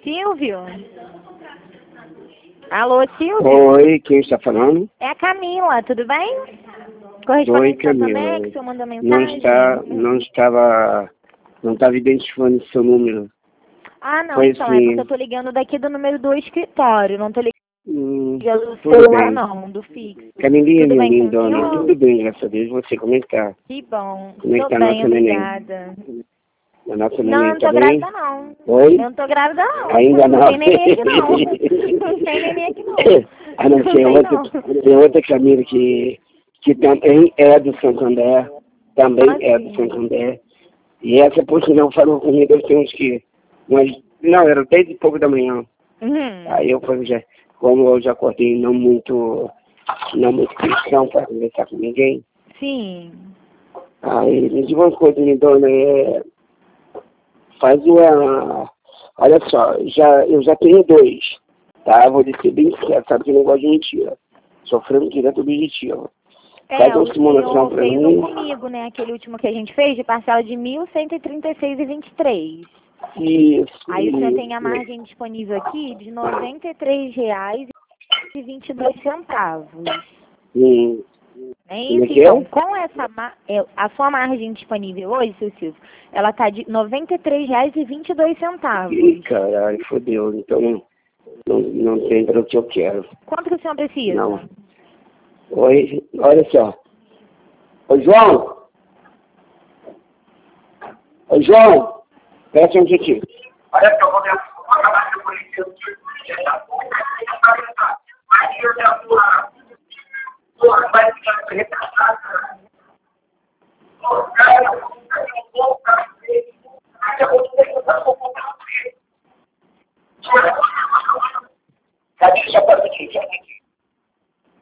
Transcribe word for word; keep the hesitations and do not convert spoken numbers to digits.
Silvio? Alô, Silvio? Oi, quem está falando? É a Camila, tudo bem? Oi, Correspondente da Camila. Samex, o senhor mandou Não, mensagem? está, não estava, não estava identificando seu número. Ah, não, Foi então, é assim, porque eu tô ligando daqui do número do escritório, não tô hum, ligando do tudo celular, bem. não, do fixo. Camilinha, Tudo minha bem com o lindona, senhor? tudo bem, graças a Deus. Você, como é que tá? Que bom, Como é que tô tá a bem, nossa neném? obrigada. A nossa Não, neném não tá tô bem? grávida, não. Oi? Eu não tô grávida, não. Ainda não? Não tem neném aqui, não. Não tem neném aqui, não. Ah, não, Não tem tem, outra, não. tem outra Camila que, que também é do Santander, também Ah, é do sim. Santander. E essa, por sinal, falou comigo, eu tenho uns que, umas, não, era dez e pouco da manhã. Uhum. Aí eu falei, já, como eu já acordei não muito, não muito cristão para conversar com ninguém. Sim. Aí me diga uma coisa, me dona, é, faz uma, olha só, já, eu já tenho dois, tá? Vou dizer bem certo, sabe que eu não gosto de mentira. Sofrendo direto objetivo. Faz É, uma o simulação senhor para fez mim. um comigo, né? Aquele último que a gente fez, de parcela de mil cento e trinta e seis e vinte e três. Isso, Aí o senhor tem a isso. margem disponível aqui de noventa e três reais e vinte e dois centavos. Hum, É como é isso, que então. é? Com essa ma- é, a sua margem disponível hoje, seu Silvio, ela tá de noventa e três reais e vinte e dois centavos. Ih, caralho, fodeu. Então não, não, não tem para o que eu quero. Quanto que o senhor precisa? Não. Oi, olha só. Ô, João! Ô, João! Presta um pouquinho. Olha só, vou acabar com isso. Aí eu já vou lá. Porra, vai ficar retratada. Porra, cara, eu vou pra você. Aí eu vou ter que dar um pouco pra você. Cadê essa parte aqui?